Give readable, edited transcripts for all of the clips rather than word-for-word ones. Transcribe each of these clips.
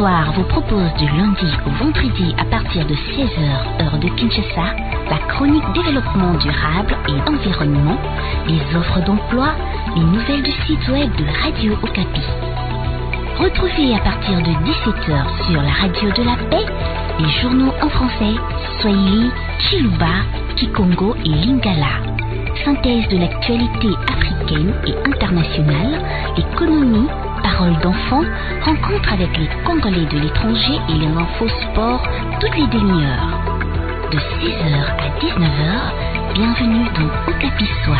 Soir vous propose du lundi au vendredi à partir de 16h, heure de Kinshasa, la chronique développement durable et environnement, les offres d'emploi, les nouvelles du site web de Radio Okapi. Retrouvez à partir de 17h sur la radio de la paix les journaux en français, Swahili, Chiluba, Kikongo et Lingala. Synthèse de l'actualité africaine et internationale, l'économie, paroles d'enfants, rencontres avec les Congolais de l'étranger et les infos sport toutes les demi-heures. De 16h à 19h, bienvenue dans Okapi Soir.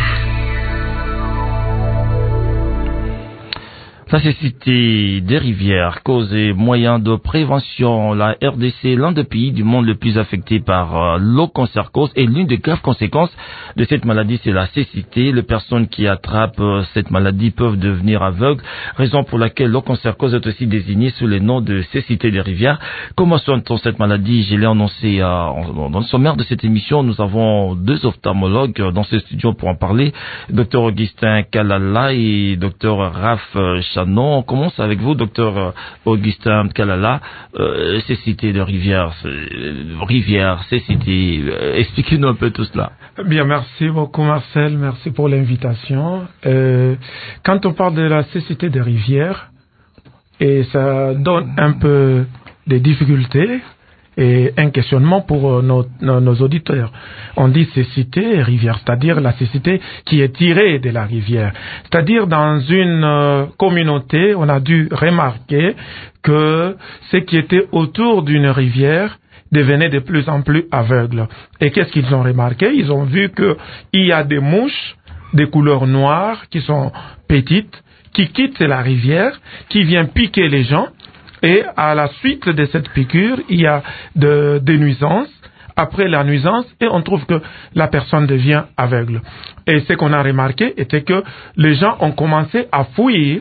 La cécité des rivières, cause et moyens de prévention. La RDC, l'un des pays du monde le plus affecté par l'onchocercose, et l'une des graves conséquences de cette maladie, c'est la cécité. Les personnes qui attrapent cette maladie peuvent devenir aveugles, raison pour laquelle l'onchocercose est aussi désignée sous le nom de cécité des rivières. Comment soigne-t-on cette maladie? Je l'ai annoncé dans le sommaire de cette émission. Nous avons deux ophtalmologues dans ce studio pour en parler, Dr Augustin Kalala et Dr Raph Chanon. On commence avec vous, docteur Augustin Kalala. Cécité de rivière, cécité. Expliquez-nous un peu tout cela. Bien, merci beaucoup Marcel, merci pour l'invitation. Quand on parle de la cécité de rivière, et ça donne un peu de difficultés et un questionnement pour nos auditeurs. On dit cécité rivière, c'est-à-dire la cécité qui est tirée de la rivière. C'est-à-dire dans une communauté, on a dû remarquer que ce qui était autour d'une rivière devenait de plus en plus aveugle. Et qu'est-ce qu'ils ont remarqué? Ils ont vu qu'il y a des mouches de couleur noire qui sont petites, qui quittent la rivière, qui viennent piquer les gens. Et à la suite de cette piqûre, il y a des nuisances. Après la nuisance, et on trouve que la personne devient aveugle. Et ce qu'on a remarqué était que les gens ont commencé à fuir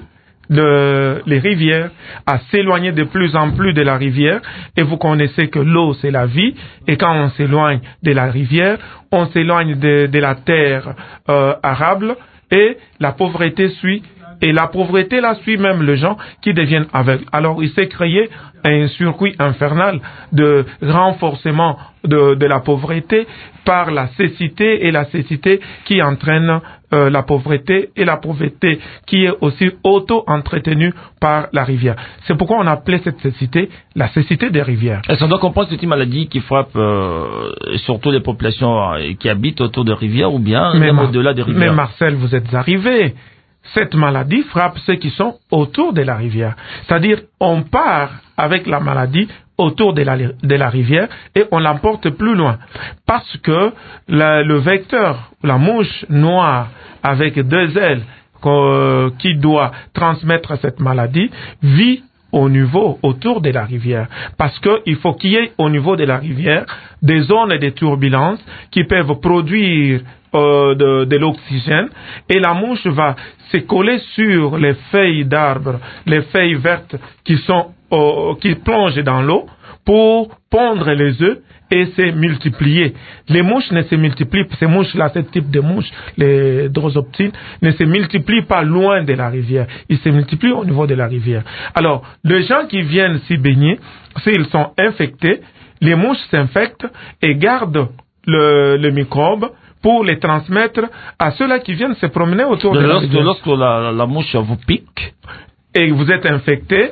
les rivières, à s'éloigner de plus en plus de la rivière. Et vous connaissez que l'eau, c'est la vie. Et quand on s'éloigne de la rivière, on s'éloigne de la terre arable. Et la pauvreté suit. Et la pauvreté, là, suit même les gens qui deviennent aveugles. Alors, il s'est créé un circuit infernal de renforcement de la pauvreté par la cécité, et la cécité qui entraîne la pauvreté, et la pauvreté qui est aussi auto-entretenue par la rivière. C'est pourquoi on appelait cette cécité la cécité des rivières. Est-ce qu'on doit comprendre que c'est une maladie qui frappe surtout les populations qui habitent autour de rivières, ou bien même au-delà des rivières? Mais Marcel, vous êtes arrivé. Cette maladie frappe ceux qui sont autour de la rivière. C'est-à-dire, on part avec la maladie autour de la rivière et on l'emporte plus loin. Parce que le vecteur, la mouche noire avec deux ailes qui doit transmettre cette maladie, vit autour de la rivière. Parce qu'il faut qu'il y ait au niveau de la rivière des zones de turbulence qui peuvent produire de l'oxygène, et la mouche va se coller sur les feuilles d'arbres, les feuilles vertes qui plongent dans l'eau pour pondre les œufs et se multiplier. Les mouches ne se multiplient, ces mouches-là, ce type de mouches, les drosoptines, ne se multiplient pas loin de la rivière. Ils se multiplient au niveau de la rivière. Alors, les gens qui viennent s'y baigner, s'ils sont infectés, les mouches s'infectent et gardent le microbe pour les transmettre à ceux-là qui viennent se promener autour de la rivière. Lorsque la mouche vous pique et vous êtes infecté,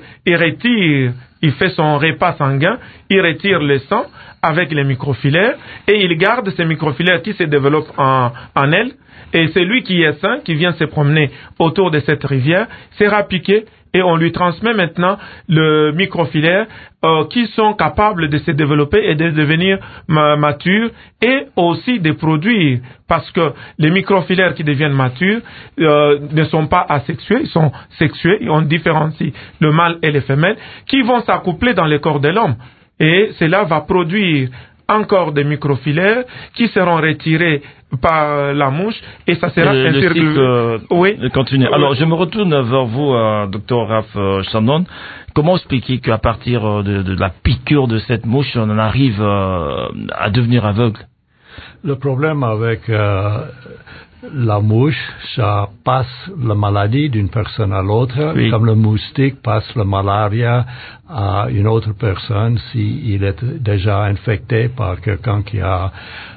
il fait son repas sanguin, il retire le sang avec les microfilaires et il garde ces microfilaires qui se développent en elle, et celui qui est sain, qui vient se promener autour de cette rivière, sera piqué et on lui transmet maintenant le microfilaire qui sont capables de se développer et de devenir matures et aussi de produire, parce que les microfilaires qui deviennent matures ne sont pas asexués, ils sont sexués, et on différencie le mâle et les femelles qui vont s'accoupler dans le corps de l'homme, et cela va produire encore des microfilaires qui seront retirés par la mouche, et ça sera un cercle. Oui. Continue. Alors, je me retourne vers vous, Dr Raph Chanon. Comment expliquer qu'à partir de la piqûre de cette mouche, on en arrive à devenir aveugle? Le problème avec la mouche, ça passe la maladie d'une personne à l'autre, Oui. comme le moustique passe la malaria à une autre personne s'il est déjà infecté par quelqu'un qui a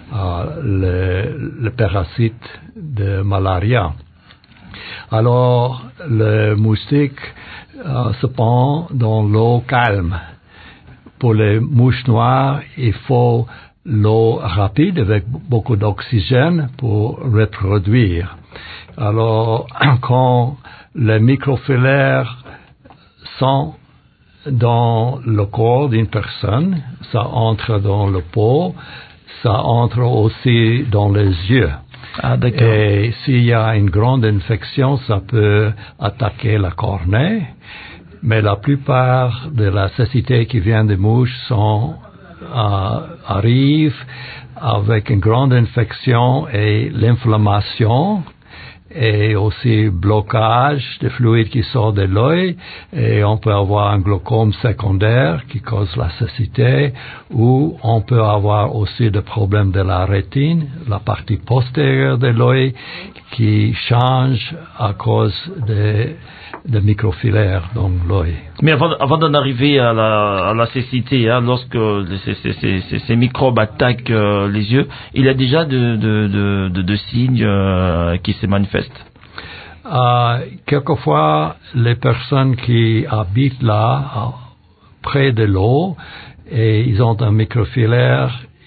le parasite de malaria. Alors, le moustique se pond dans l'eau calme. Pour les mouches noires, il faut l'eau rapide avec beaucoup d'oxygène pour reproduire. Alors, quand les microfilaires sont dans le corps d'une personne, ça entre dans le peau, ça entre aussi dans les yeux. Ah, d'accord. Et s'il y a une grande infection, ça peut attaquer la cornée. Mais la plupart de la cécité qui vient des mouches arrive avec une grande infection et l'inflammation et aussi blocage de fluide qui sort de l'œil, et on peut avoir un glaucome secondaire qui cause la cécité, ou on peut avoir aussi des problèmes de la rétine, la partie postérieure de l'œil qui change à cause de microfilaires dans l'œil. Mais avant d'en arriver à la cécité, hein, lorsque ces microbes attaquent les yeux, il y a déjà de signes qui se manifestent. Quelquefois, les personnes qui habitent là, près de l'eau, et ils ont un microfilaire,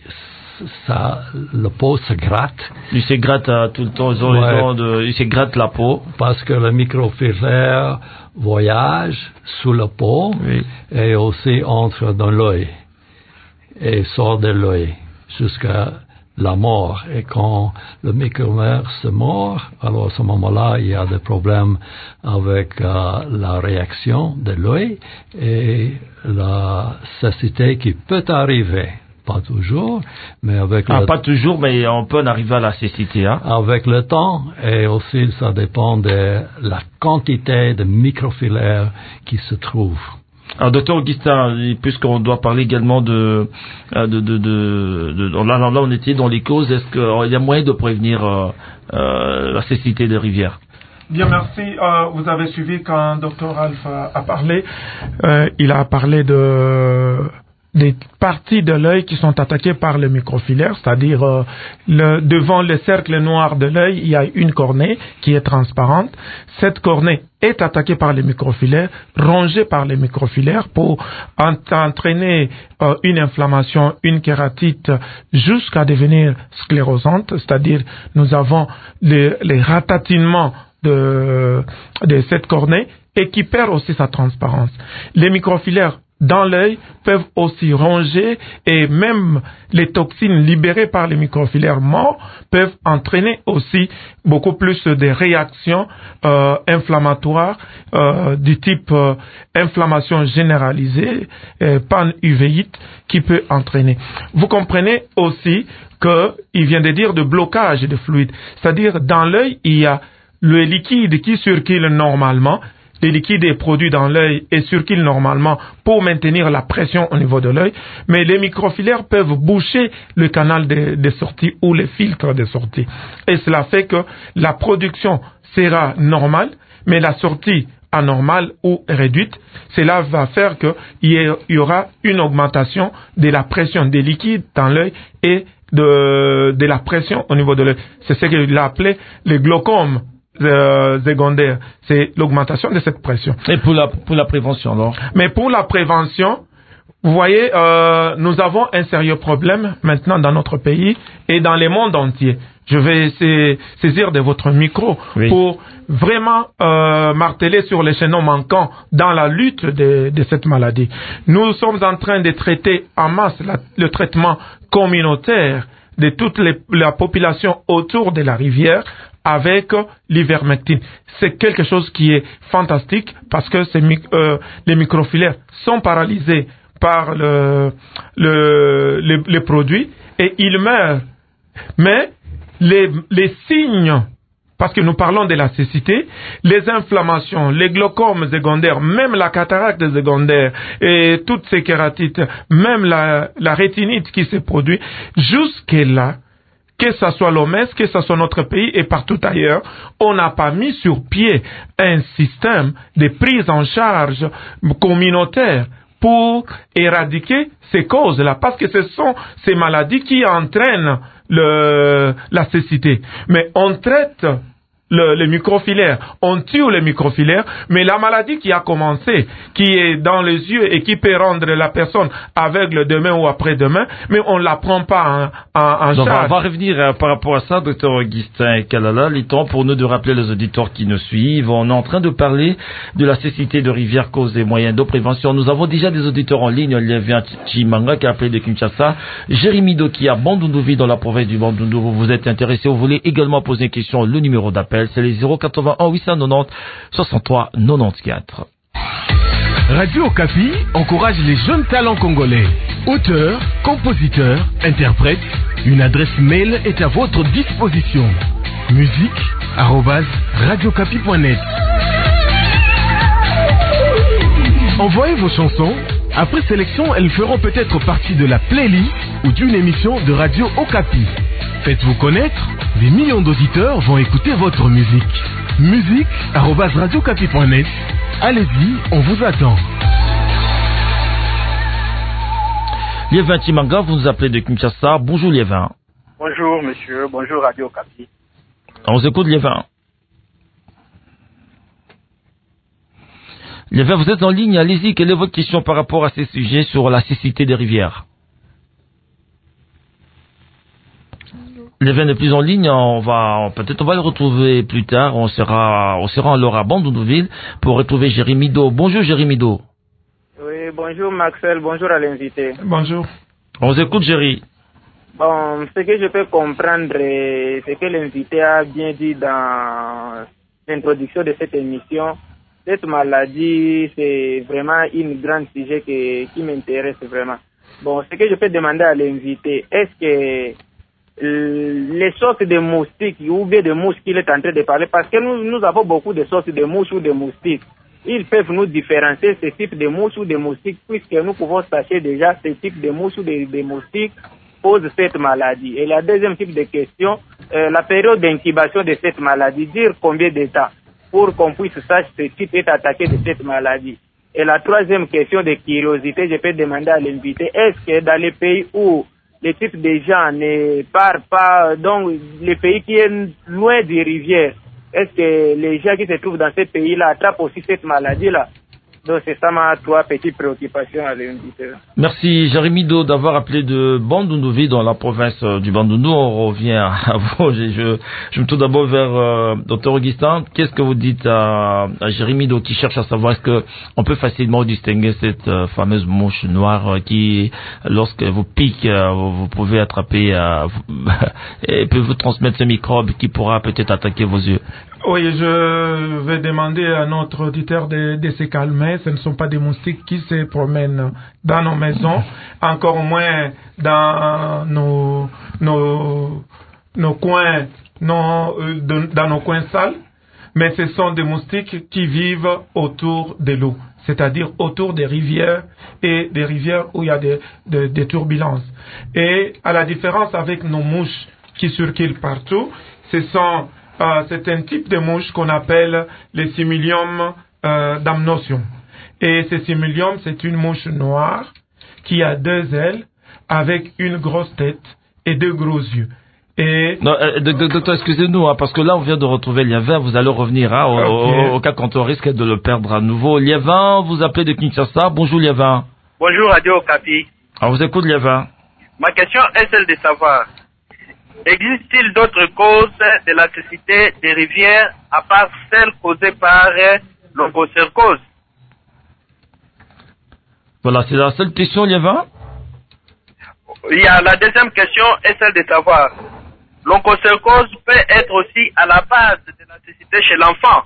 le peau se gratte. Ils se grattent tout le temps, ils se grattent la peau. Parce que le microfilaire voyage sous la peau, oui, et aussi entre dans l'œil et sort de l'œil jusqu'à la mort. Et quand le microfilaire se mord, alors à ce moment-là, il y a des problèmes avec la réaction de l'œil et la cécité qui peut arriver. Pas toujours, mais avec pas toujours, mais on peut en arriver à la cécité, hein. Avec le temps, et aussi ça dépend de la quantité de microfilaires qui se trouvent. Alors, docteur Augustin, puisqu'on doit parler également là, on était dans les causes, est-ce qu'il y a moyen de prévenir la cécité des rivières? Bien, merci. Vous avez suivi quand Dr Alpha a parlé. Il a parlé des parties de l'œil qui sont attaquées par le microfilaire, c'est-à-dire devant le cercle noir de l'œil, il y a une cornée qui est transparente. Cette cornée est attaquée par les microfilaires, rongée par les microfilaires pour entraîner une inflammation, une kératite jusqu'à devenir sclérosante, c'est-à-dire nous avons les ratatinements de cette cornée et qui perd aussi sa transparence. Les microfilaires dans l'œil peuvent aussi ronger, et même les toxines libérées par les microfilaires morts peuvent entraîner aussi beaucoup plus de réactions inflammatoires du type inflammation généralisée, pan-uvéite, qui peut entraîner. Vous comprenez aussi qu'il vient de dire de blocage de fluide, c'est-à-dire dans l'œil il y a le liquide qui circule normalement. Le liquide est produit dans l'œil et circule normalement pour maintenir la pression au niveau de l'œil, mais les microfilaires peuvent boucher le canal de sortie ou le filtre de sortie. Et cela fait que la production sera normale, mais la sortie anormale ou réduite. Cela va faire qu'il y aura une augmentation de la pression des liquides dans l'œil et de la pression au niveau de l'œil. C'est ce qu'il a appelé le glaucome secondaire, c'est l'augmentation de cette pression. Et pour la prévention, alors? Mais pour la prévention, vous voyez, nous avons un sérieux problème maintenant dans notre pays et dans le monde entier. Je vais saisir de votre micro, oui, pour vraiment marteler sur les chaînons manquants dans la lutte de cette maladie. Nous sommes en train de traiter en masse le traitement communautaire de toute la population autour de la rivière avec l'ivermectine. C'est quelque chose qui est fantastique parce que les microfilaires sont paralysés par les produits et ils meurent. Mais les signes, parce que nous parlons de la cécité, les inflammations, les glaucomes secondaires, même la cataracte secondaire et toutes ces kératites, même la rétinite qui se produit, jusque-là, que ce soit l'OMS, que ce soit notre pays et partout ailleurs, on n'a pas mis sur pied un système de prise en charge communautaire pour éradiquer ces causes-là, parce que ce sont ces maladies qui entraînent la cécité. Mais on traite les microfilaires, on tue les microfilaires, mais la maladie qui a commencé, qui est dans les yeux et qui peut rendre la personne aveugle demain ou après-demain, mais on la prend pas en Donc, charge. on va revenir par rapport à ça, Dr Augustin Kalala. Il est temps pour nous de rappeler les auditeurs qui nous suivent. On est en train de parler de la cécité de rivière, cause et moyens de prévention. Nous avons déjà des auditeurs en ligne. Il y avait un Chimanga qui a appelé de Kinshasa. Jérémy Do qui a Bandunduvi dans la province du Bandundu. Vous êtes intéressé, vous voulez également poser une question. Le numéro d'appel, c'est les 081 890 63 94. Radio Okapi encourage les jeunes talents congolais. Auteurs, compositeurs, interprètes, une adresse mail est à votre disposition. musique@radiocapi.net. Envoyez vos chansons. Après sélection, elles feront peut-être partie de la playlist ou d'une émission de Radio Okapi. Faites-vous connaître, des millions d'auditeurs vont écouter votre musique. musique@radiocapi.net. Allez-y, on vous attend. Liévin Chimanga, vous nous appelez de Kinshasa. Bonjour Liévin. Bonjour monsieur, bonjour Radio Okapi. On vous écoute Liévin. Liévin, vous êtes en ligne, allez-y. Quelle est votre question par rapport à ces sujets sur la cécité des rivières? Liévin n'est plus en ligne, peut-être on va le retrouver plus tard. On sera alors à Bandunduvi pour retrouver Jérémy Do. Bonjour Jérémy Do. Oui, bonjour Maxel, bonjour à l'invité. Bonjour. On vous écoute Jérémy. Bon, ce que je peux comprendre, c'est que l'invité a bien dit dans l'introduction de cette émission. Cette maladie, c'est vraiment une grande sujet qui m'intéresse vraiment. Bon, ce que je peux demander à l'invité, est-ce que les sortes de moustiques ou bien de mouches qu'il est en train de parler, parce que nous avons beaucoup de sortes de mouches ou de moustiques. Ils peuvent nous différencier ce type de mouches ou de moustiques, puisque nous pouvons sachez déjà ce type de mouches ou de moustiques pose cette maladie. Et la deuxième type de question, la période d'incubation de cette maladie, dire combien de temps pour qu'on puisse savoir ce type est attaqué de cette maladie. Et la troisième question de curiosité, je peux demander à l'invité, est-ce que dans les pays où les types de gens ne partent pas, donc les pays qui sont loin des rivières, est-ce que les gens qui se trouvent dans ces pays-là attrapent aussi cette maladie-là? Donc c'est ça ma trois petites préoccupations à l'invité. Merci Jérémy Do d'avoir appelé de Bandunduvi dans la province du Bandundu. On revient à vous. Je me tourne d'abord vers Dr Augustin. Qu'est-ce que vous dites à Jérémy Do qui cherche à savoir est-ce que on peut facilement distinguer cette fameuse mouche noire qui, lorsque vous pique, vous pouvez attraper et peut vous transmettre ce microbe qui pourra peut-être attaquer vos yeux? Oui, je vais demander à notre auditeur de se calmer. Ce ne sont pas des moustiques qui se promènent dans nos maisons, encore moins dans nos coins, dans nos coins sales, mais ce sont des moustiques qui vivent autour de l'eau, c'est-à-dire autour des rivières et des rivières où il y a des turbulences. Et à la différence avec nos mouches qui circulent partout, c'est un type de mouche qu'on appelle les Similium damnosium. Et ce Similium, c'est une mouche noire qui a deux ailes avec une grosse tête et deux gros yeux. Et docteur, excusez-nous, parce que là on vient de retrouver Liévin, vous allez revenir au cas quand on risque de le perdre à nouveau. Liévin, vous appelez de Kinshasa. Bonjour Liévin. Bonjour Radio Okapi. On vous écoute Liévin. Ma question est celle de savoir, existe-t-il d'autres causes de la cécité des rivières à part celles causées par l'onchocercose? Voilà, c'est la seule question, Liévin. Il y a la deuxième question est celle de savoir, l'onchocercose peut être aussi à la base de la cécité chez l'enfant.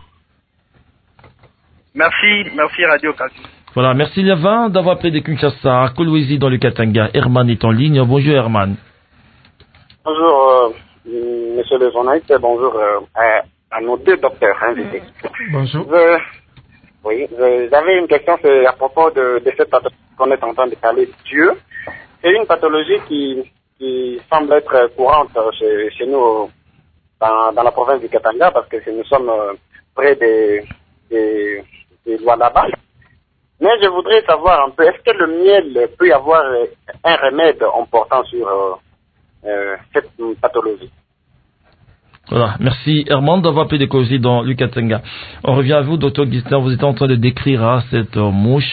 Merci Radio Okapi. Voilà, merci Liévin d'avoir appelé de Kinshasa. Kolwezi dans le Katanga. Herman est en ligne. Bonjour Herman. Bonjour, monsieur le journaliste, bonjour à nos deux docteurs invités. Bonjour. J'avais une question, c'est à propos de cette pathologie qu'on est en train de parler, Dieu. C'est une pathologie qui qui semble être courante chez nous dans la province du Katanga, parce que nous sommes près des Lualaba. Mais je voudrais savoir un peu, est-ce que le miel peut y avoir un remède en portant sur cette pathologie? Voilà, merci Herman d'avoir pu découvrir dans le Katanga. On revient à vous, Dr Gisler, vous êtes en train de décrire cette mouche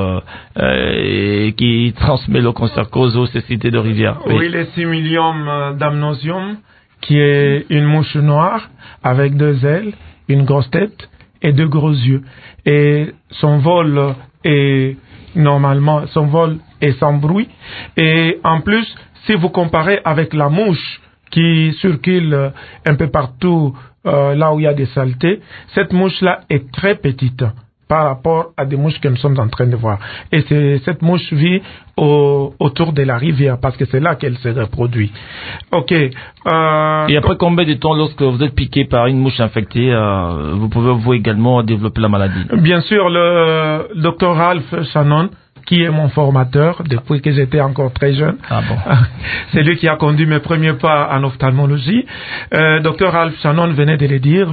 qui transmet le cancer-cause aux cécités de rivière. Oui, le Similium damnosium, qui est une mouche noire avec 2 ailes, une grosse tête et 2 gros yeux. Et son vol est sans bruit. Et en plus, si vous comparez avec la mouche qui circule un peu partout là où il y a des saletés, cette mouche-là est très petite par rapport à des mouches que nous sommes en train de voir. Et cette mouche vit autour de la rivière, parce que c'est là qu'elle se reproduit. Ok. Et après combien de temps, lorsque vous êtes piqué par une mouche infectée, vous pouvez vous également développer la maladie? Bien sûr, le Dr Ralph Shannon, qui est mon formateur depuis que j'étais encore très jeune. Ah bon. C'est lui qui a conduit mes premiers pas en ophtalmologie. Dr Ralph Shannon venait de le dire,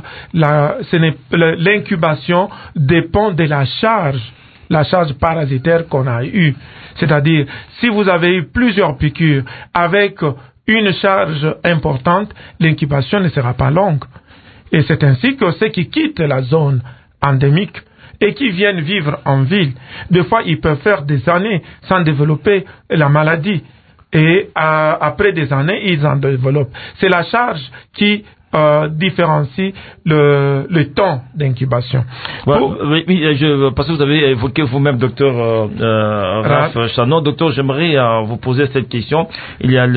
l'incubation dépend de la charge parasitaire qu'on a eue. C'est-à-dire, si vous avez eu plusieurs piqûres avec une charge importante, l'incubation ne sera pas longue. Et c'est ainsi que ceux qui quittent la zone endémique et qui viennent vivre en ville, des fois ils peuvent faire des années sans développer la maladie. Et après des années, ils en développent. C'est la charge qui différencie le temps d'incubation. Ouais, oui, parce que vous avez évoqué vous-même, docteur Ralph Shannon. Docteur, j'aimerais vous poser cette question. Il y a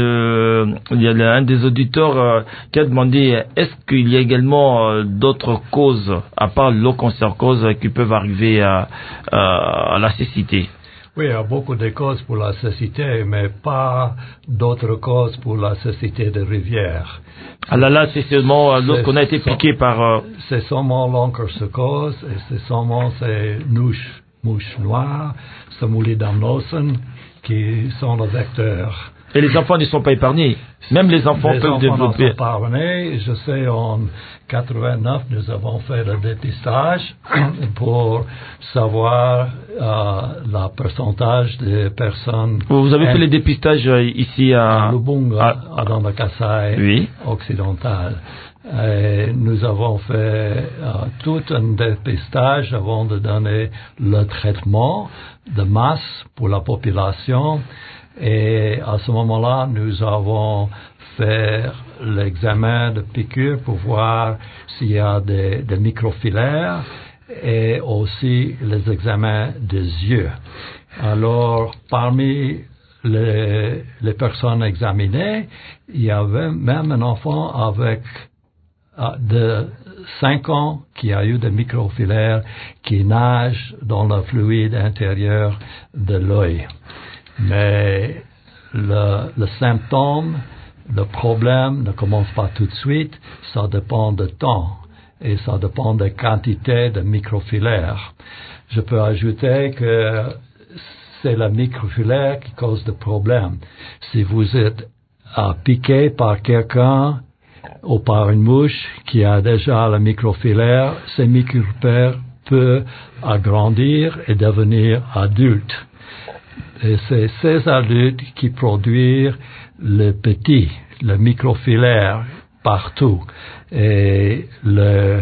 un des auditeurs qui a demandé, est-ce qu'il y a également d'autres causes, à part le cancer-cause, qui peuvent arriver à la cécité? Oui, il y a beaucoup de causes pour la cécité, mais pas d'autres causes pour la cécité de rivière. Ah là, c'est seulement lorsqu'on a été piqué par... C'est seulement l'onchocercose, et c'est seulement ces mouches noires, Similium qui sont les vecteurs. Et les enfants ne sont pas épargnés. Même les enfants peuvent développer. Les enfants sont épargnés. Je sais, en 89, nous avons fait le dépistage pour savoir le pourcentage de personnes. Vous avez fait le dépistage ici à Lubunga, dans le Kasaï occidental. Et nous avons fait tout un dépistage avant de donner le traitement de masse pour la population. Et à ce moment-là, nous avons fait l'examen de piqûre pour voir s'il y a des microfilaires et aussi les examens des yeux. Alors, parmi les personnes examinées, il y avait même un enfant avec de 5 ans qui a eu des microfilaires qui nagent dans le fluide intérieur de l'œil. Mais le symptôme, le problème ne commence pas tout de suite, ça dépend de temps et ça dépend de quantité de microfilaires. Je peux ajouter que c'est la microfilaire qui cause le problème. Si vous êtes piqué par quelqu'un ou par une mouche qui a déjà la microfilaire, ces microfilaires peuvent agrandir et devenir adultes. Et c'est ces adultes qui produisent le microfilaire partout. Et les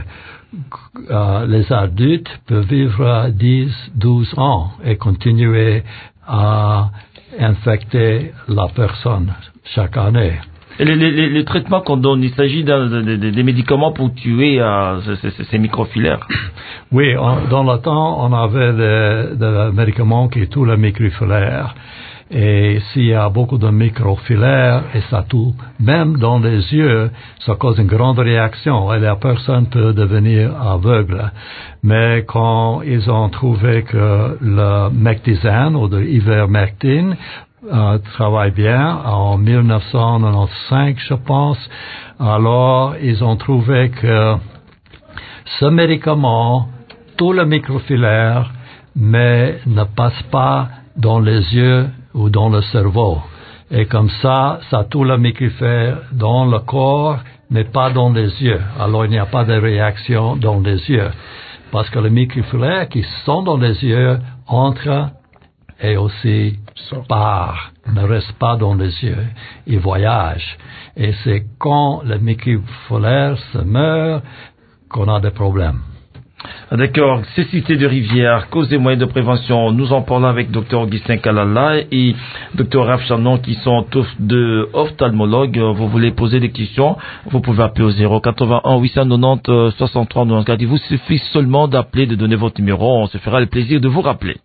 adultes peuvent vivre 10-12 ans et continuer à infecter la personne chaque année. Et les traitements qu'on donne, il s'agit des médicaments pour tuer ces microfilaires. Oui, dans le temps, on avait des médicaments qui tuent les microfilaires. Et s'il y a beaucoup de microfilaires, et ça tue même dans les yeux, ça cause une grande réaction et la personne peut devenir aveugle. Mais quand ils ont trouvé que le mectizane ou de ivermectine travaille bien, en 1995, je pense, alors ils ont trouvé que ce médicament tue le microfilaire, mais ne passe pas dans les yeux ou dans le cerveau. Et comme ça tout le microfilère dans le corps, mais pas dans les yeux. Alors il n'y a pas de réaction dans les yeux. Parce que les microfilaires qui sont dans les yeux entrent et aussi partent, ne restent pas dans les yeux. Ils voyagent. Et c'est quand le microfilaire se meurt qu'on a des problèmes. D'accord, cécité de rivière, cause des moyens de prévention. Nous en parlons avec Dr Augustin Kalala et Dr Raph Chanon qui sont tous deux ophtalmologues. Vous voulez poser des questions, vous pouvez appeler au 081 890 63 94. Il vous suffit seulement d'appeler, de donner votre numéro. On se fera le plaisir de vous rappeler.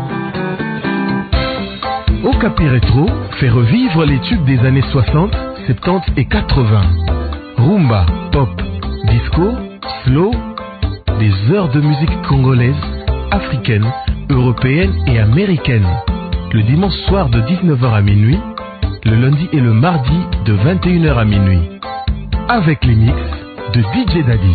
Okapi Rétro fait revivre les tubes des années 60, 70 et 80. Rumba, pop, disco, slow, des heures de musique congolaise, africaine, européenne et américaine. Le dimanche soir de 19h à minuit, le lundi et le mardi de 21h à minuit. Avec les mix de DJ Daddy.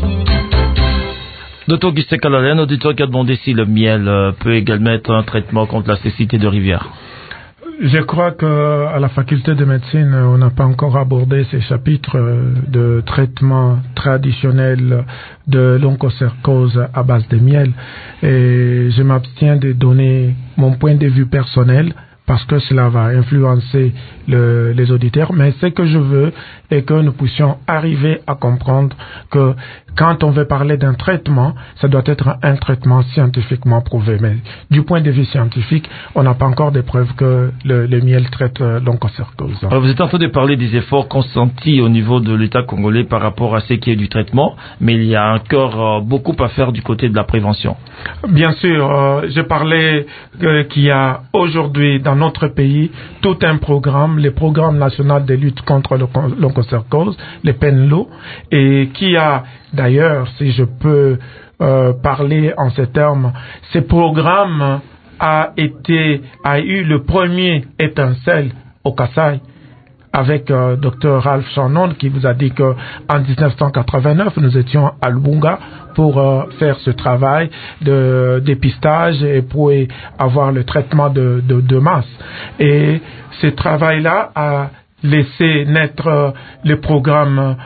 Dr Augustin Kalala, un auditeur qui a demandé si le miel peut également être un traitement contre la cécité de rivière. Je crois qu'à la faculté de médecine, on n'a pas encore abordé ces chapitres de traitement traditionnel de l'onchocercose à base de miel. Et je m'abstiens de donner mon point de vue personnel parce que cela va influencer les auditeurs. Mais ce que je veux est que nous puissions arriver à comprendre que quand on veut parler d'un traitement, ça doit être un traitement scientifiquement prouvé. Mais du point de vue scientifique, on n'a pas encore de preuves que le miel traite l'onchocercose. Alors vous êtes en train de parler des efforts consentis au niveau de l'État congolais par rapport à ce qui est du traitement, mais il y a encore beaucoup à faire du côté de la prévention. Bien sûr, je parlais qu'il y a aujourd'hui dans notre pays tout un programme, le programme national de lutte contre l'onchocercose, le PNLO, et qui a d'ailleurs, si je peux parler en ces termes, ce programme a eu le premier étincelle au Kasaï avec Dr Ralph Chanon qui vous a dit que en 1989 nous étions à Lubunga pour faire ce travail de dépistage et pour avoir le traitement de masse. Et ce travail-là a laissé naître le programme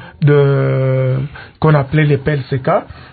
qu'on appelait les PLCK,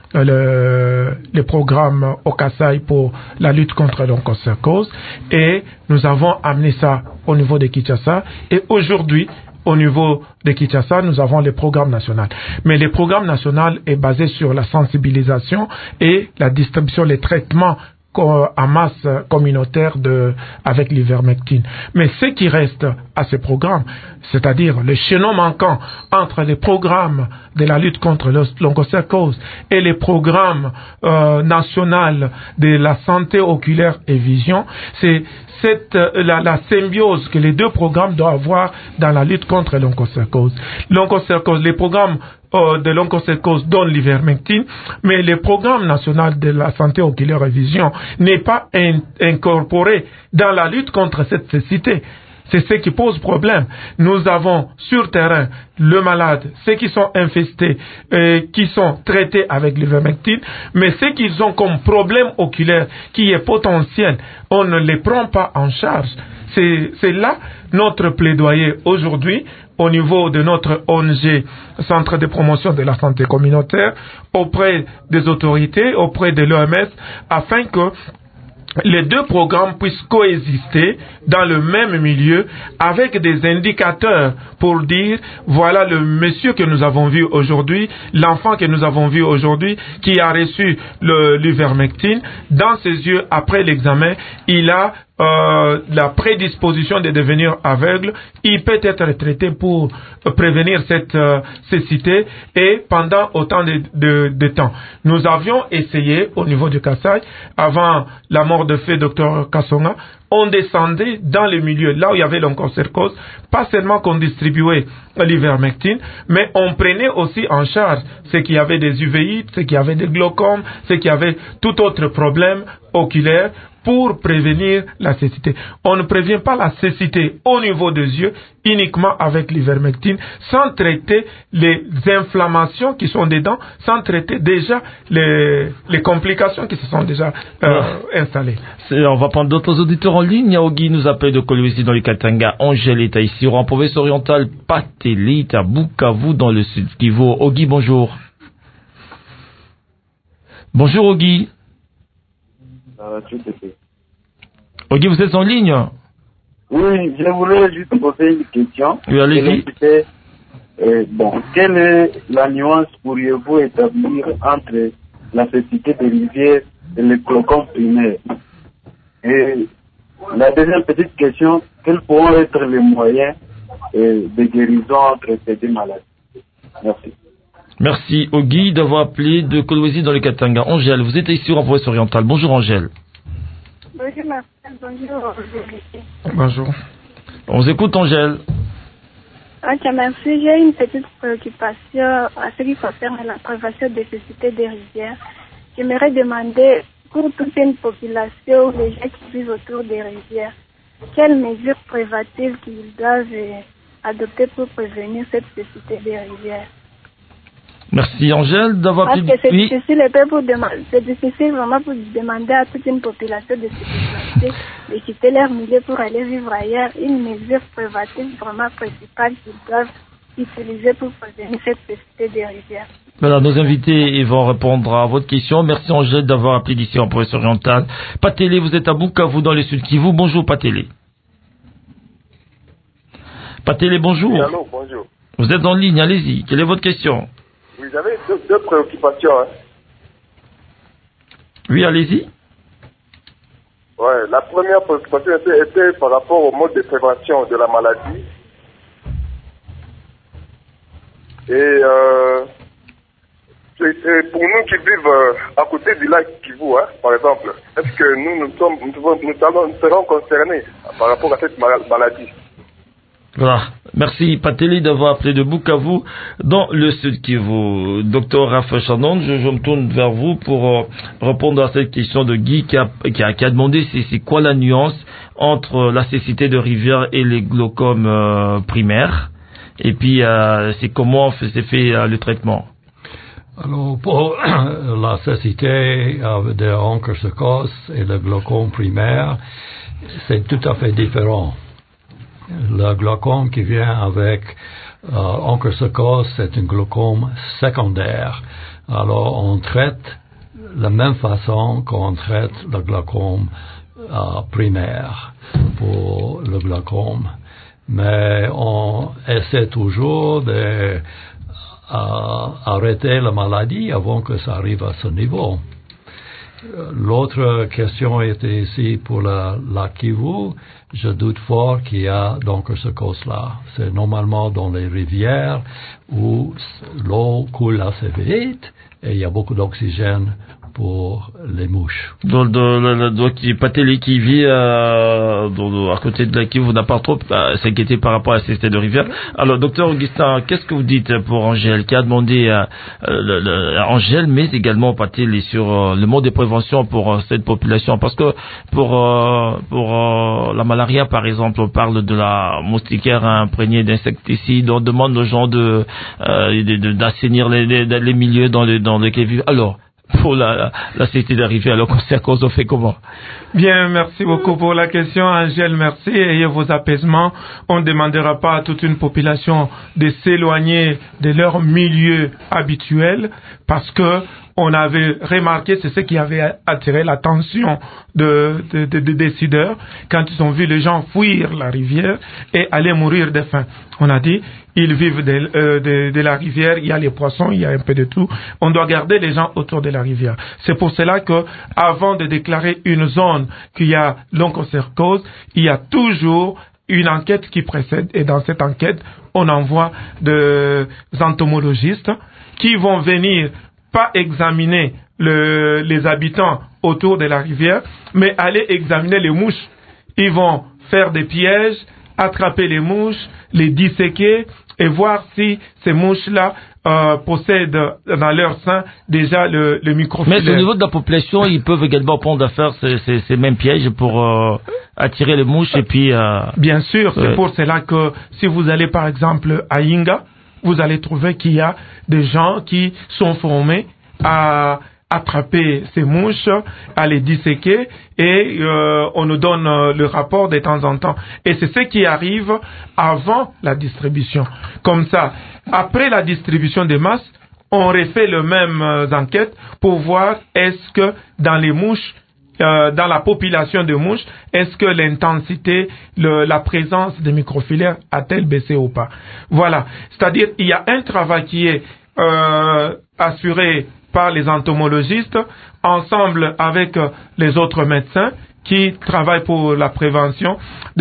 le programme au Kasaï pour la lutte contre l'onchocercose, et nous avons amené ça au niveau de Kinshasa, et aujourd'hui au niveau de Kinshasa, nous avons le programme national. Mais le programme national est basé sur la sensibilisation et la distribution, les traitements en masse communautaire avec l'ivermectine. Mais ce qui reste à ce programme, c'est-à-dire le chaînon manquant entre les programmes de la lutte contre l'onchocercose et les programmes nationaux de la santé oculaire et vision, c'est la symbiose que les deux programmes doivent avoir dans la lutte contre l'onchocercose. L'onchocercose, les programmes de l'onchocercose donnent l'ivermectine, mais le programme national de la santé oculaire et vision n'est pas incorporé dans la lutte contre cette cécité. C'est ce qui pose problème. Nous avons sur terrain le malade, ceux qui sont infestés, qui sont traités avec l'ivermectine, mais ceux qui ont comme problème oculaire qui est potentiel, on ne les prend pas en charge. C'est là notre plaidoyer aujourd'hui au niveau de notre ONG, Centre de promotion de la santé communautaire, auprès des autorités, auprès de l'OMS, afin que les deux programmes puissent coexister dans le même milieu avec des indicateurs pour dire voilà le monsieur que nous avons vu aujourd'hui, l'enfant que nous avons vu aujourd'hui qui a reçu l'ivermectine, dans ses yeux après l'examen, il a la prédisposition de devenir aveugle, il peut être traité pour prévenir cette cécité et pendant autant de temps. Nous avions essayé au niveau du Kasaï, avant la mort de feu Dr Kassonga, on descendait dans les milieux, là où il y avait l'onchocercose, pas seulement qu'on distribuait l'ivermectine, mais on prenait aussi en charge ceux qui avaient des uvéites, ceux qui avaient des glaucomes, ceux qui avaient tout autre problème oculaire. pour prévenir la cécité. On ne prévient pas la cécité au niveau des yeux uniquement avec l'ivermectine, sans traiter les inflammations qui sont dedans, sans traiter déjà les complications qui se sont déjà installées. On va prendre d'autres auditeurs en ligne. Ogi nous appelle de Kolwezi dans le Katanga. Angèle est ici en province orientale. Pateli est à Bukavu dans le sud Kivu. Ogi, bonjour. Bonjour Ogi. Ogi, vous êtes en ligne? Oui, je voulais juste poser une question. Oui, allez-y. Quelle est la nuance pourriez-vous établir entre la cécité des rivières et le glaucome primaire? Et la deuxième petite question, quels pourront être les moyens de guérison entre ces deux maladies? Merci. Merci Ogi d'avoir appelé de Kolwezi dans le Katanga. Angèle, vous êtes ici en province orientale. Bonjour Angèle. Bonjour Marcel, bonjour. Bonjour. On vous écoute Angèle. Ok, merci. J'ai une petite préoccupation à ce qui concerne la prévention des cécités des rivières. J'aimerais demander pour toute une population, les gens qui vivent autour des rivières, quelles mesures préventives qu'ils doivent adopter pour prévenir cette cécité des rivières. Merci Angèle d'avoir appelé. Parce que c'est difficile vraiment pour demander à toute une population de se déplacer, de quitter leur milieu pour aller vivre ailleurs. Une mesure préventive vraiment principale qu'ils doivent utiliser pour prévenir cette cécité des rivières. Voilà, nos invités vont répondre à votre question. Merci Angèle d'avoir appelé d'ici en province orientale. Pateli, vous êtes à Bukavu dans le sud Kivu. Bonjour Pateli. Pateli, bonjour. Oui, allô, bonjour. Vous êtes en ligne, allez-y. Quelle est votre question? Oui, j'avais deux préoccupations. Oui, allez-y. Ouais, la première préoccupation était par rapport au mode de prévention de la maladie. Et pour nous qui vivent à côté du lac Kivu, par exemple, est-ce que nous serons concernés par rapport à cette maladie? Voilà. Merci Pateli d'avoir appelé de Bukavu dans le sud Kivu. Docteur Raphaël Chandon, je me tourne vers vous pour répondre à cette question de Guy qui a demandé c'est quoi la nuance entre la cécité de rivière et les glaucomes primaires. Et puis c'est comment s'est fait le traitement. Alors pour la cécité de onchocercose et le glaucome primaire, c'est tout à fait différent. Le glaucome qui vient avec onchocercose, c'est un glaucome secondaire. Alors on traite de la même façon qu'on traite le glaucome primaire pour le glaucome. Mais on essaie toujours de arrêter la maladie avant que ça arrive à ce niveau. L'autre question était ici pour la Kivu. Je doute fort qu'il y a donc ce cause-là. C'est normalement dans les rivières où l'eau coule assez vite et il y a beaucoup d'oxygène pour les mouches. Donc Pateli qui vit à côté de la Kivu n'a pas trop s'inquiéter par rapport à la cécité de rivière. Alors docteur Augustin, qu'est-ce que vous dites pour Angèle qui a demandé à Angèle mais également Pateli sur le mode de prévention pour cette population, parce que pour la malaria par exemple on parle de la moustiquaire imprégnée d'insecticides, on demande aux gens d'assainir les milieux dans lesquels ils vivent. Alors pour la cécité de rivière, le conséquence on fait comment? Bien, merci beaucoup pour la question, Angèle, merci. Ayez vos apaisements. On ne demandera pas à toute une population de s'éloigner de leur milieu habituel parce que on avait remarqué, c'est ce qui avait attiré l'attention des décideurs quand ils ont vu les gens fuir la rivière et aller mourir de faim. On a dit, ils vivent de la rivière, il y a les poissons, il y a un peu de tout. On doit garder les gens autour de la rivière. C'est pour cela que, avant de déclarer une zone qu'il y a l'onchocercose, il y a toujours une enquête qui précède, et dans cette enquête, on envoie des entomologistes qui vont venir pas examiner les habitants autour de la rivière, mais aller examiner les mouches. Ils vont faire des pièges, attraper les mouches, les disséquer et voir si ces mouches-là possèdent dans leur sein déjà le microfilaire. Mais au niveau de la population, ils peuvent également prendre à faire ces mêmes pièges pour attirer les mouches et puis... Bien sûr, c'est pour cela que si vous allez par exemple à Inga, vous allez trouver qu'il y a des gens qui sont formés à attraper ces mouches, à les disséquer et on nous donne le rapport de temps en temps. Et c'est ce qui arrive avant la distribution. Comme ça, après la distribution des masses, on refait les mêmes enquêtes pour voir est-ce que dans les mouches, dans la population de mouches, est-ce que l'intensité, la présence des microfilaires a-t-elle baissé ou pas? Voilà. C'est-à-dire, il y a un travail qui est assuré par les entomologistes, ensemble avec les autres médecins qui travaillent pour la prévention.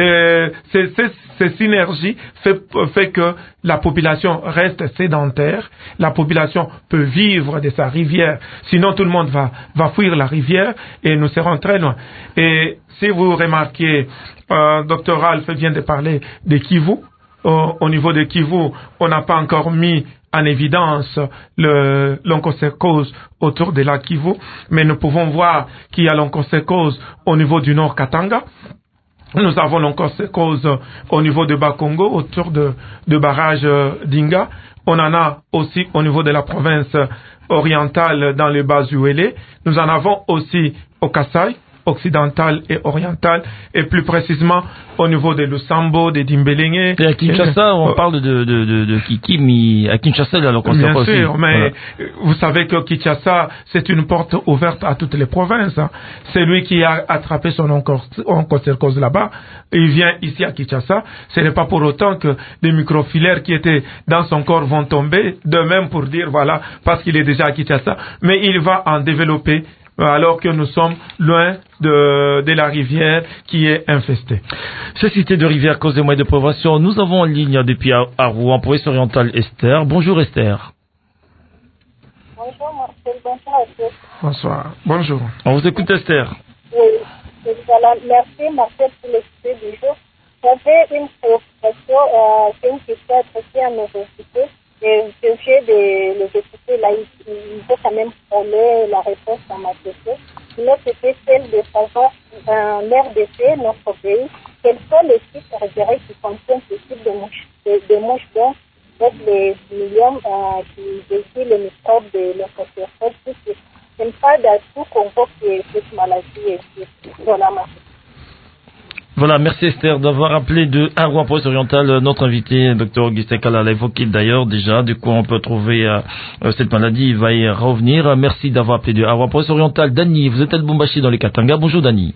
Ces synergies fait que la population reste sédentaire, la population peut vivre de sa rivière, sinon tout le monde va fuir la rivière et nous serons très loin. Et si vous remarquez, Dr Ralph vient de parler de Kivu. Au niveau de Kivu, on n'a pas encore mis en évidence l'onchocercose autour de la Kivu, mais nous pouvons voir qu'il y a l'onchocercose au niveau du Nord Katanga. Nous avons l'onchocercose au niveau de Bakongo, autour de barrage d'Inga. On en a aussi au niveau de la province orientale dans les bas Uélé. Nous en avons aussi au Kasaï, occidentale et orientale, et plus précisément au niveau de Lusambo, de Dimbélingé. Et à Kinshasa, on parle de Kikimi. À Kinshasa, il y a l'onchocercose. Bien sûr, mais vous savez que Kinshasa, c'est une porte ouverte à toutes les provinces. C'est lui qui a attrapé son onchocercose là-bas. Il vient ici à Kinshasa. Ce n'est pas pour autant que les microfilaires qui étaient dans son corps vont tomber, de même pour dire, voilà, parce qu'il est déjà à Kinshasa. Mais il va en développer alors que nous sommes loin de la rivière qui est infestée. Cécité de rivière, cause des moyens de prévention. Nous avons en ligne depuis à Rouen, province orientale, Esther. Bonjour Esther. Bonjour Marcel, bonsoir à tous. Bonsoir, bonjour. On vous écoute Esther. Oui, voilà. Merci Marcel pour le sujet du jour. J'avais une préoccupation, c'est une question associée à nos invités. Et le sujet de les députés, là, il faut quand même prendre la réponse à ma question. Sinon, c'était celle de savoir, en RDC, notre pays, quels sont les sites référés qui contiennent ce type de mouches blanches, avec les millions qui véhiculent les microbes de l'onchocercose. Ce n'est pas d'atout qu'on voit que cette maladie est. Voilà ma question. Voilà, merci Esther d'avoir appelé de Arouen, province orientale, notre invité, Dr Augustin Kala, l'a évoqué d'ailleurs déjà, du coup on peut trouver cette maladie, il va y revenir. Merci d'avoir appelé de Arouen, province orientale. Dani, vous êtes à Lubumbashi dans les Katanga. Bonjour Dani.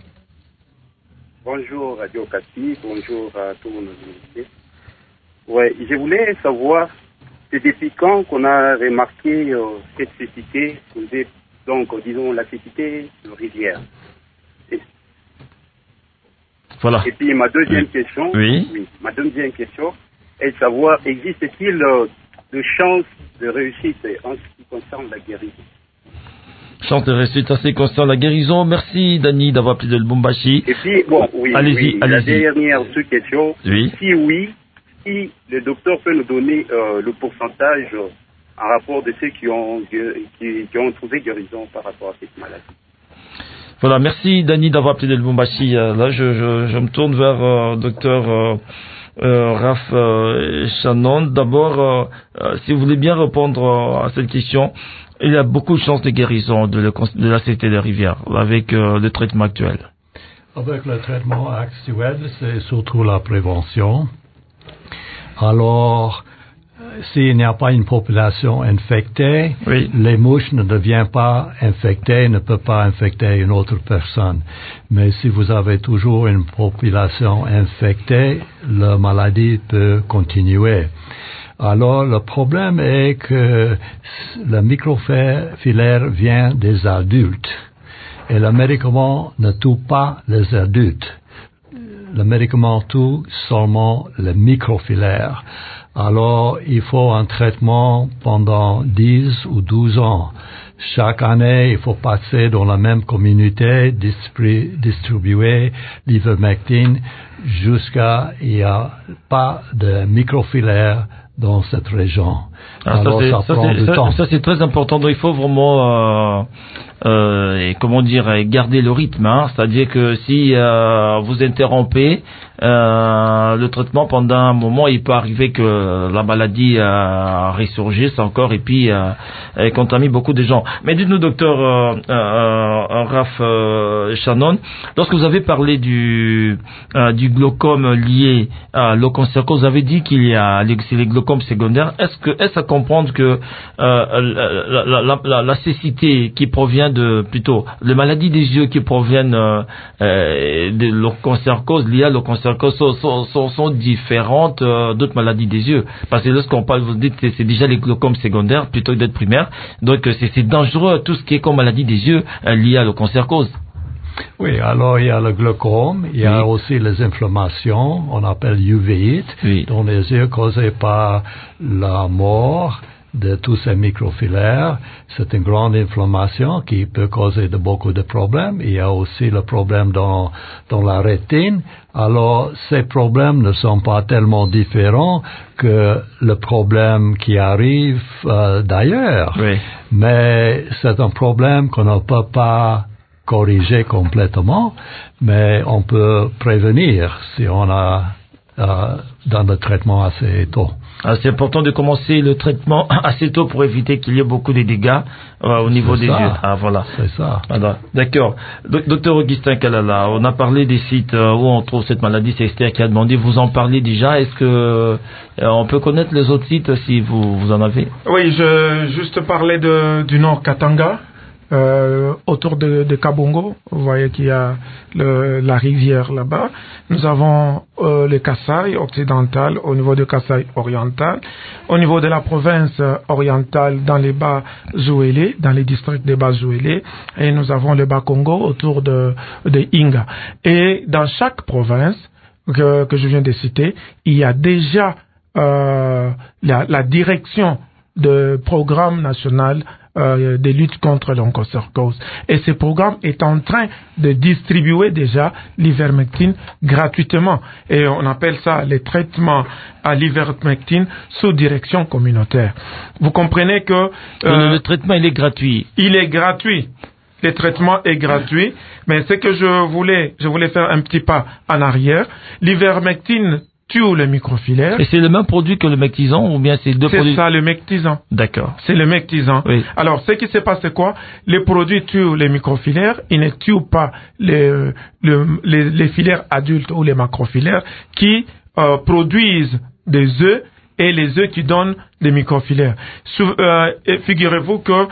Bonjour Radio Okapi, bonjour à tous nos invités. Ouais, je voulais savoir, c'est depuis quand qu'on a remarqué cette cécité, donc disons la cécité de rivière. Voilà. Et puis ma deuxième question, ma deuxième question est de savoir, existe-t-il de chances de réussite en ce qui concerne la guérison? Chante de réussite en ce qui concerne la guérison. Merci Dani d'avoir appelé de Lubumbashi. Et puis bon, allez-y. La dernière question, si le docteur peut nous donner le pourcentage en rapport de ceux qui ont trouvé guérison par rapport à cette maladie. Voilà, merci Dani d'avoir appelé de Lubumbashi. Là, je me tourne vers docteur Raph Shannon. D'abord, si vous voulez bien répondre à cette question, il y a beaucoup de chances de guérison de la cécité de rivière avec le traitement actuel. Avec le traitement actuel, c'est surtout la prévention. Alors, s'il n'y a pas une population infectée, les mouches ne deviennent pas infectées, ne peuvent pas infecter une autre personne. Mais si vous avez toujours une population infectée, la maladie peut continuer. Alors, le problème est que le microfilaire vient des adultes. Et le médicament ne tue pas les adultes. Le médicament tue seulement le microfilaire. Alors, il faut un traitement pendant 10 ou 12 ans. Chaque année, il faut passer dans la même communauté, distribuer l'ivermectine jusqu'à il n'y a pas de microfilaire dans cette région. Alors ça c'est très important. Donc il faut vraiment garder le rythme, hein. C'est-à-dire que si vous interrompez le traitement pendant un moment, il peut arriver que la maladie ressurgisse encore et puis contamine beaucoup de gens. Mais dites-nous, docteur Raph Shannon, lorsque vous avez parlé du glaucome lié à l'onchocercose, vous avez dit qu'il y a les glaucomes secondaires. Est-ce à comprendre que la cécité qui provient les maladies des yeux qui proviennent de l'onchocercose liées à l'onchocercose sont différentes d'autres maladies des yeux? Parce que lorsqu'on parle, vous dites que c'est déjà les glaucomes secondaires plutôt que d'être primaires. Donc c'est dangereux tout ce qui est comme maladie des yeux liée à l'onchocercose. Oui, alors il y a le glaucome, il y a aussi les inflammations, on appelle uveites, dans les yeux causées par la mort de tous ces microfilaires. C'est une grande inflammation qui peut causer beaucoup de problèmes. Il y a aussi le problème dans la rétine. Alors, ces problèmes ne sont pas tellement différents que le problème qui arrive d'ailleurs. Oui. Mais c'est un problème qu'on ne peut pas corriger complètement, mais on peut prévenir si on a dans le traitement assez tôt. C'est important de commencer le traitement assez tôt pour éviter qu'il y ait beaucoup de dégâts au niveau des yeux. Voilà. C'est ça. Voilà. D'accord. Docteur Augustin Kalala, on a parlé des sites où on trouve cette maladie. C'est Esther qui a demandé. Vous en parlez déjà. Est-ce que on peut connaître les autres sites si vous en avez? Oui, je juste parler du Nord Katanga. Autour de Kabongo, vous voyez qu'il y a la rivière là-bas. Nous avons le Kasaï occidental au niveau de Kasaï oriental, au niveau de la province orientale dans les bas Zouélé, dans les districts des bas Zouélé, et nous avons le bas Congo autour de Inga. Et dans chaque province que je viens de citer, il y a déjà la direction de programme national de lutte contre l'onchocercose. Et ce programme est en train de distribuer déjà l'ivermectine gratuitement. Et on appelle ça les traitements à l'ivermectine sous direction communautaire. Vous comprenez que le traitement, il est gratuit. Il est gratuit. Le traitement est gratuit. Mais ce que je voulais faire un petit pas en arrière. L'ivermectine tue le microfilaire. Et c'est le même produit que le mectisant ou bien c'est deux produits? C'est ça, le mectisant. D'accord. C'est le mectisant. Oui. Alors, ce qui se passe, c'est quoi? Les produits tuent les microfilaires, ils ne tuent pas les filaires adultes ou les macrofilaires qui produisent des œufs et les œufs qui donnent des microfilaires. Figurez-vous que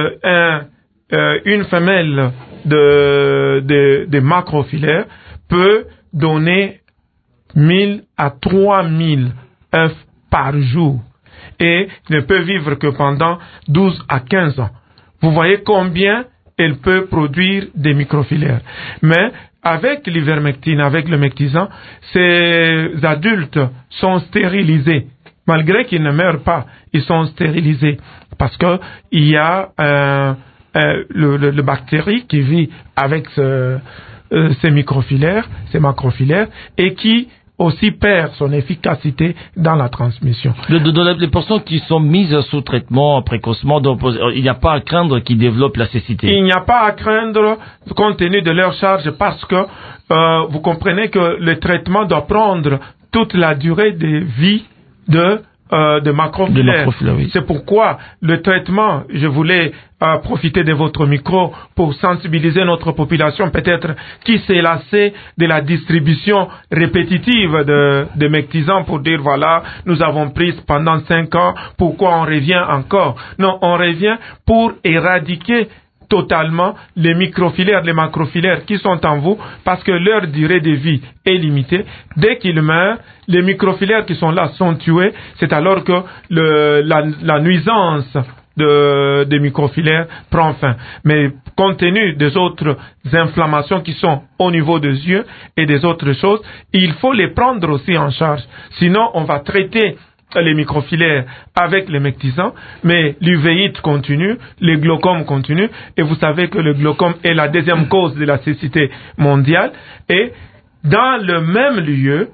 une femelle de macrofilaires peut donner 1000 à 3000 œufs par jour et ne peut vivre que pendant 12 à 15 ans. Vous voyez combien elle peut produire des microfilaires. Mais avec l'ivermectine, avec le mectisant, ces adultes sont stérilisés. Malgré qu'ils ne meurent pas, ils sont stérilisés parce que il y a le bactérie qui vit avec ces microfilaires, ces macrofilaires, et qui aussi perd son efficacité dans la transmission. Les personnes qui sont mises sous traitement précocement, il n'y a pas à craindre qu'ils développent la cécité. Il n'y a pas à craindre compte tenu de leur charge parce que vous comprenez que le traitement doit prendre toute la durée de vie de macrofilaires. Oui. C'est pourquoi le traitement, je voulais profiter de votre micro pour sensibiliser notre population peut-être qui s'est lassée de la distribution répétitive de mectisants pour dire voilà, nous avons pris pendant 5 ans, pourquoi on revient encore? Non, on revient pour éradiquer totalement les microfilaires, les macrofilaires qui sont en vous parce que leur durée de vie est limitée. Dès qu'ils meurent, les microfilaires qui sont là sont tués. C'est alors que la nuisance des microfilaires prend fin. Mais compte tenu des autres inflammations qui sont au niveau des yeux et des autres choses, il faut les prendre aussi en charge. Sinon, on va traiter les microfilaires avec les mectisants, mais l'uvéite continue, les glaucomes continuent, et vous savez que le glaucome est la deuxième cause de la cécité mondiale, et dans le même lieu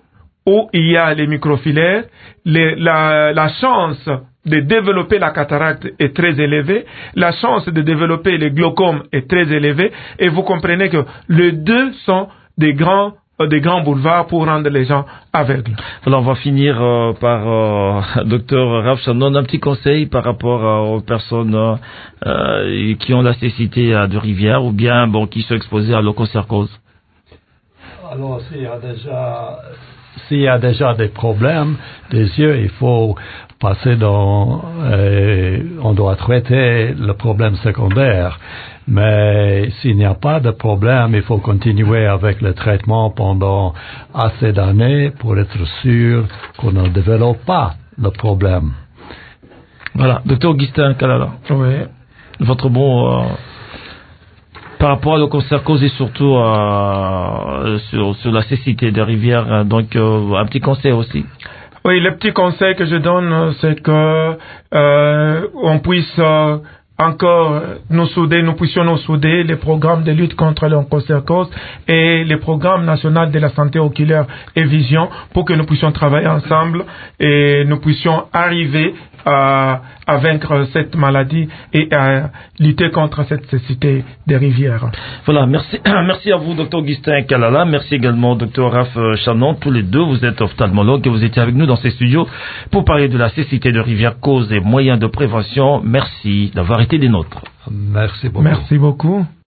où il y a les microfilaires, la chance de développer la cataracte est très élevée, la chance de développer les glaucomes est très élevée, et vous comprenez que les deux sont des grands boulevards pour rendre les gens aveugles. Alors on va finir par Dr Rav Shannon, un petit conseil par rapport aux personnes qui ont la cécité de rivière ou bien qui sont exposées à l'onchocercose. Alors s'il y a déjà des problèmes des yeux, il faut passer on doit traiter le problème secondaire. Mais s'il n'y a pas de problème, il faut continuer avec le traitement pendant assez d'années pour être sûr qu'on ne développe pas le problème. Voilà, Dr Augustin Kalala. Oui. Votre mot par rapport à l'onchocercose et surtout sur la cécité des rivières, donc un petit conseil aussi. Oui, le petit conseil que je donne, c'est que on puisse encore nous puissions nous souder les programmes de lutte contre l'onchocercose et les programmes nationaux de la santé oculaire et vision pour que nous puissions travailler ensemble et nous puissions arriver à vaincre cette maladie et à lutter contre cette cécité des rivières. Voilà, merci à vous, Dr Augustin Kalala. Merci également, Dr Rav Shannon. Tous les deux, vous êtes ophtalmologues et vous étiez avec nous dans ces studios pour parler de la cécité de rivière, causes et moyens de prévention. Merci d'avoir été des nôtres. Merci beaucoup. Merci beaucoup.